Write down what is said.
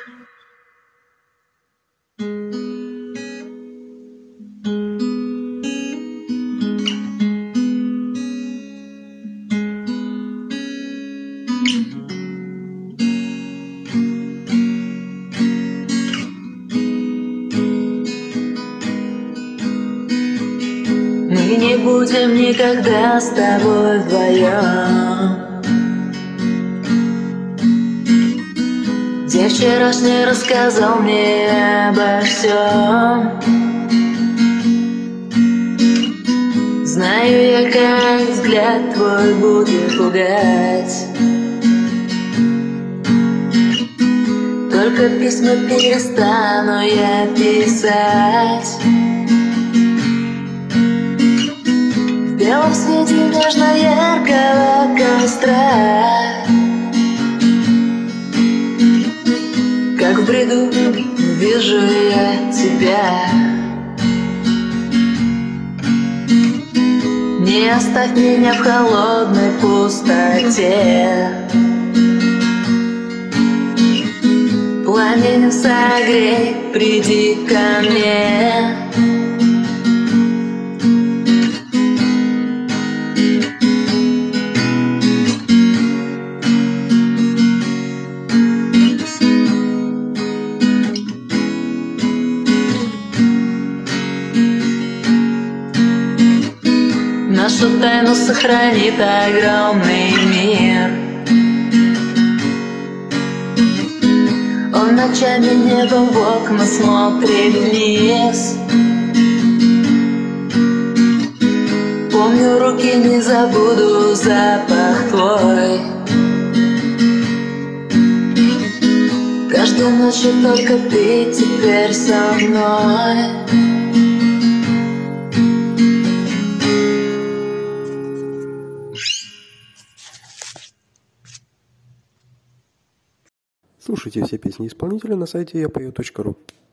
Мы не будем никогда с тобой вдвоем, где вчерашний рассказал мне обо всем. Знаю я, как взгляд твой будет пугать. Только письма перестану я писать. В белом свете нежно-яркого костра, как в бреду вижу я тебя. Не оставь меня в холодной пустоте, пламенем согрей, приди ко мне. Нашу тайну сохранит огромный мир. Он ночами небом в окна смотрит вниз. Помню руки, не забуду запах твой. Каждую ночь только ты теперь со мной. Слушайте все песни исполнителя на сайте yapою.ru.